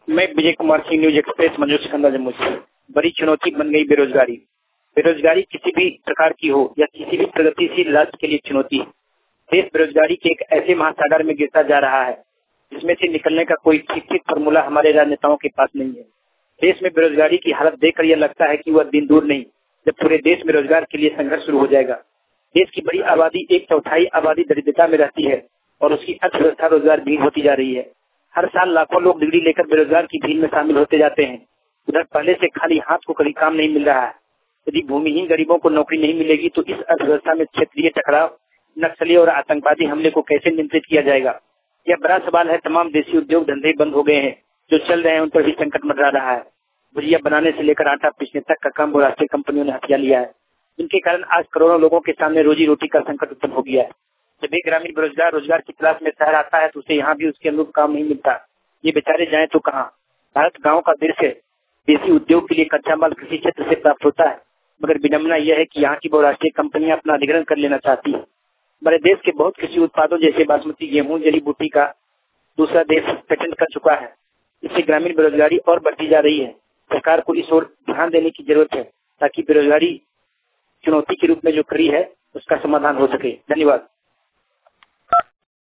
मैं Vijay Kumar Singh, news express, Manzoor Sikandar, Jammu से। बड़ी चुनौती बन गई बेरोजगारी। बेरोजगारी किसी भी प्रकार की हो या किसी भी प्रगतिशील राष्ट्र के लिए चुनौती है। देश बेरोजगारी के एक ऐसे महासागर में गिरता जा रहा है जिसमें से निकलने का कोई ठीक फॉर्मूला हमारे राजनेताओं के पास नहीं है। देश में बेरोजगारी की हालत देखकर यह लगता है कि वह दिन दूर नहीं जब पूरे देश में रोजगार के लिए संघर्ष शुरू हो जाएगा। देश की बड़ी आबादी, 1/4 आबादी दरिद्रता में रहती है और उसकी अर्थव्यवस्था रोजगार भीड़ होती जा रही है। हर साल लाखों लोग डिग्री लेकर बेरोजगार की भीड़ में शामिल होते जाते हैं। उधर पहले से खाली हाथ को कभी काम नहीं मिल रहा है। यदि भूमिहीन गरीबों को नौकरी नहीं मिलेगी तो इस अर्थव्यवस्था में क्षेत्रीय टकराव, नक्सली और आतंकवादी हमले को कैसे नियंत्रित किया जाएगा? यह बड़ा सवाल है। तमाम देशी उद्योग धंधे बंद हो गए हैं, जो चल रहे हैं उन पर भी संकट मंडरा रहा है। भुजिया बनाने से लेकर आटा पीसने तक का काम बहुराष्ट्रीय कंपनियों ने हथिया लिया है, जिनके कारण आज करोड़ों लोगों के सामने रोजी रोटी का संकट उत्पन्न हो गया है। जब एक ग्रामीण बेरोजगार रोजगार की तलाश में शहर आता है तो उसे यहाँ भी उसके अनुरूप काम नहीं मिलता। ये बेचारे जाए तो कहाँ? भारत गाँव का देश है। देशी उद्योग के लिए कच्चा माल कृषि क्षेत्र से प्राप्त होता है, मगर विडम्बना यह है कि यहाँ की बहुराष्ट्रीय कंपनियां अपना अधिग्रहण कर लेना चाहती है। हमारे देश के बहुत कृषि उत्पादों जैसे बासमती गेहूं, जड़ी बूटी का दूसरा देश पेटेंट कर चुका है। इससे ग्रामीण बेरोजगारी और बढ़ती जा रही है। सरकार को इस ओर ध्यान देने की जरूरत है ताकि बेरोजगारी चुनौती के रूप में जो खड़ी है उसका समाधान हो सके। धन्यवाद।